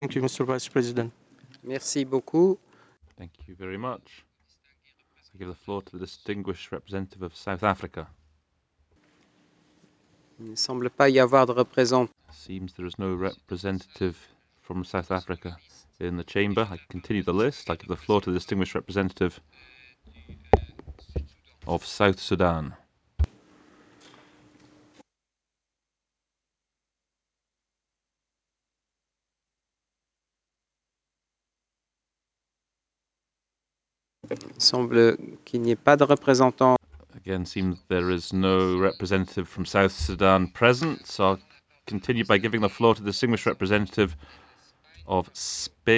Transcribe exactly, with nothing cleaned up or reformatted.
Thank you, Mister Vice President. Merci beaucoup. Thank you very much. I give the floor to the distinguished representative of South Africa. Il ne semble pas y avoir de représentant. Seems there is no representative from South Africa in the chamber. I continue the list. I give the floor to the distinguished representative of South Sudan. Il semble qu'il n'y ait pas de représentant. Again, seems there is no representative from South Sudan present, so I'll continue by giving the floor to the distinguished representative of Spain.